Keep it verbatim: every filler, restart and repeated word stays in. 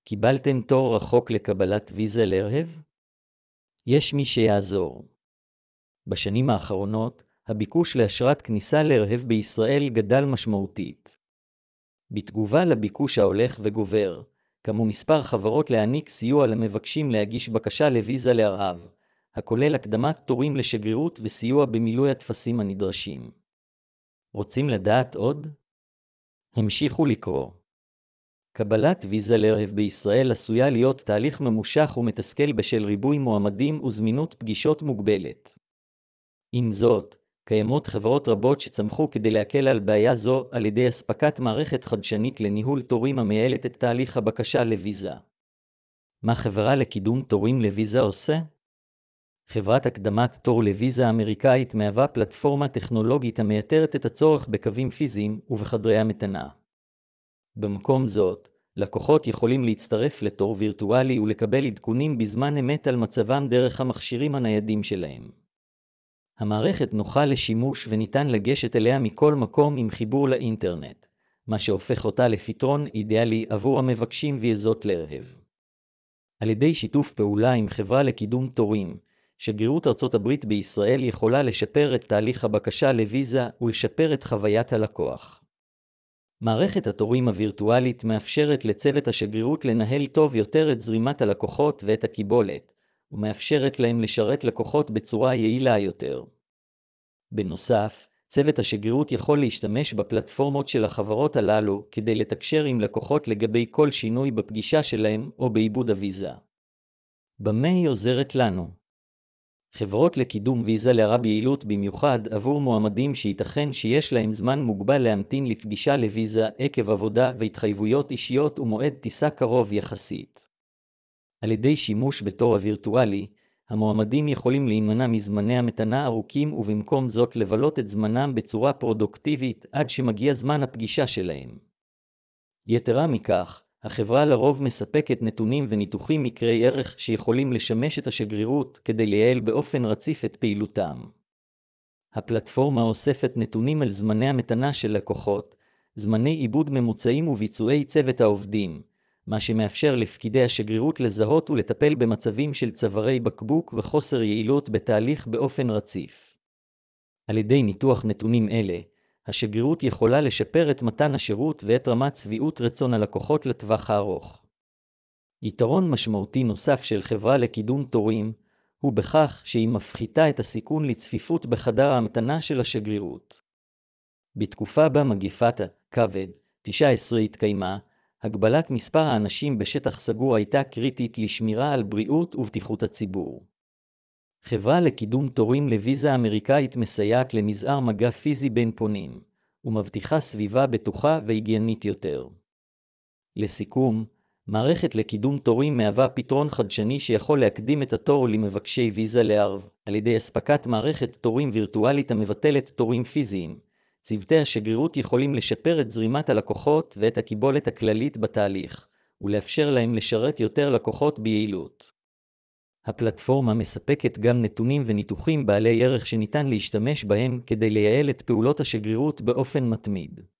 קיבלתם תור רחוק לקבלת ויזה לרהב? יש מי שיעזור. בשנים האחרונות, הביקוש לאשרת כניסה לרהב בישראל גדל משמעותית. בתגובה לביקוש ההולך וגובר, קמו מספר חברות להעניק סיוע למבקשים להגיש בקשה לויזה לרהב, הכולל הקדמת תורים לשגרירות וסיוע במילוי הטפסים הנדרשים. רוצים לדעת עוד? המשיכו לקרוא. קבלת ויזה לרהב בישראל עשויה להיות תהליך ממושך ומתסכל בשל ריבוי מועמדים וזמינות פגישות מוגבלת. עם זאת, קיימות חברות רבות שצמחו כדי להקל על בעיה זו על ידי אספקת מערכת חדשנית לניהול תורים המייעלת את תהליך הבקשה לויזה. מה חברה לקידום תורים לויזה עושה? חברת הקדמת תור לויזה האמריקאית מהווה פלטפורמה טכנולוגית המייתרת את הצורך בקווים פיזיים ובחדרי המתנה. במקום זאת, לקוחות יכולים להצטרף לתור וירטואלי ולקבל עדכונים בזמן אמת על מצבם דרך המכשירים הניידים שלהם. המערכת נוחה לשימוש וניתן לגשת אליה מכל מקום עם חיבור לאינטרנט, מה שהופך אותה לפתרון אידיאלי עבור המבקשים ויזות לרהב. על ידי שיתוף פעולה עם חברה לקידום תורים, שגרירות ארצות הברית בישראל יכולה לשפר את תהליך הבקשה לויזה ולשפר את חוויית הלקוח. מערכת התורים הווירטואלית מאפשרת לצוות השגרירות לנהל טוב יותר את זרימת הלקוחות ואת הקיבולת, ומאפשרת להם לשרת לקוחות בצורה יעילה יותר. בנוסף, צוות השגרירות יכול להשתמש בפלטפורמות של החברות הללו כדי לתקשר עם לקוחות לגבי כל שינוי בפגישה שלהם או בעיבוד הוויזה. במה היא עוזרת לנו? חברות לקידום ויזה לרהב ביעילות במיוחד עבור מועמדים שייתכן שיש להם זמן מוגבל להמתין לפגישה לויזה עקב עבודה והתחייבויות אישיות ומועד טיסה קרוב יחסית. על ידי שימוש בתור הווירטואלי, המועמדים יכולים להימנע מזמני המתנה ארוכים ובמקום זאת לבלות את זמנם בצורה פרודוקטיבית עד שמגיע זמן הפגישה שלהם. יתרה מכך, החברה לרוב מספקת נתונים וניתוחים מקרי ערך שיכולים לשמש את השגרירות כדי לייעל באופן רציף את פעילותם. הפלטפורמה אוספת נתונים על זמני המתנה של לקוחות, זמני עיבוד ממוצעים וביצועי צוות העובדים, מה שמאפשר לפקידי השגרירות לזהות ולטפל במצבים של צווארי בקבוק וחוסר יעילות בתהליך באופן רציף. על ידי ניתוח נתונים אלה, השגרירות יכולה לשפר את מתן השירות ואת רמת שביעות רצון הלקוחות לטווח הארוך. יתרון משמעותי נוסף של חברה לקידום תורים, הוא בכך שהיא מפחיתה את הסיכון לצפיפות בחדר ההמתנה של השגרירות. בתקופה בה מגפת הקוביד תשע עשרה התקיימה, הגבלת מספר האנשים בשטח סגור הייתה קריטית לשמירה על בריאות ובטיחות הציבור. חברה לקידום תורים לויזה אמריקאית מסייעת למזער מגע פיזי בין פונים, ומבטיחה סביבה בטוחה והיגיינית יותר. לסיכום, מערכת לקידום תורים מהווה פתרון חדשני שיכול להקדים את התור למבקשי ויזה לרהב, על ידי אספקת מערכת תורים וירטואלית המבטלת תורים פיזיים. צוותי השגרירות יכולים לשפר את זרימת הלקוחות ואת הקיבולת הכללית בתהליך, ולאפשר להם לשרת יותר לקוחות ביעילות. הפלטפורמה מספקת גם נתונים וניתוחים בעלי ערך שניתן להשתמש בהם כדי לייעל את פעולות השגרירות באופן מתמיד.